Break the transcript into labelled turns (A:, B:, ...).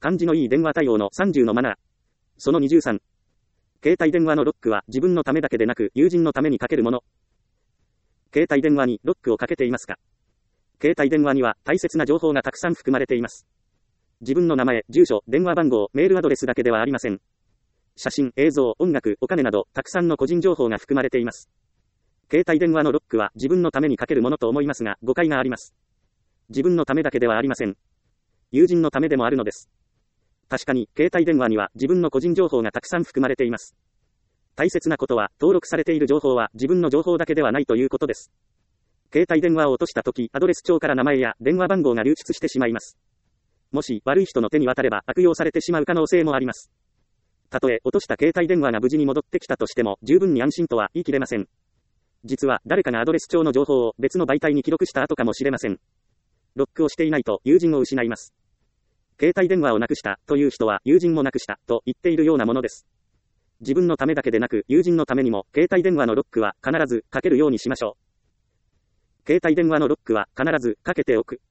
A: 感じのいい電話対応の30のマナー。その23。携帯電話のロックは自分のためだけでなく友人のためにかけるもの。携帯電話にロックをかけていますか？携帯電話には大切な情報がたくさん含まれています。自分の名前、住所、電話番号、メールアドレスだけではありません。写真、映像、音楽、お金などたくさんの個人情報が含まれています。携帯電話のロックは自分のためにかけるものと思いますが、誤解があります。自分のためだけではありません。友人のためでもあるのです。確かに、携帯電話には自分の個人情報がたくさん含まれています。大切なことは、登録されている情報は自分の情報だけではないということです。携帯電話を落としたとき、アドレス帳から名前や電話番号が流出してしまいます。もし、悪い人の手に渡れば悪用されてしまう可能性もあります。たとえ、落とした携帯電話が無事に戻ってきたとしても、十分に安心とは言い切れません。実は、誰かがアドレス帳の情報を別の媒体に記録した後かもしれません。ロックをしていないと友人を失います。携帯電話をなくしたという人は友人もなくしたと言っているようなものです。自分のためだけでなく友人のためにも携帯電話のロックは必ずかけるようにしましょう。携帯電話のロックは必ずかけておく。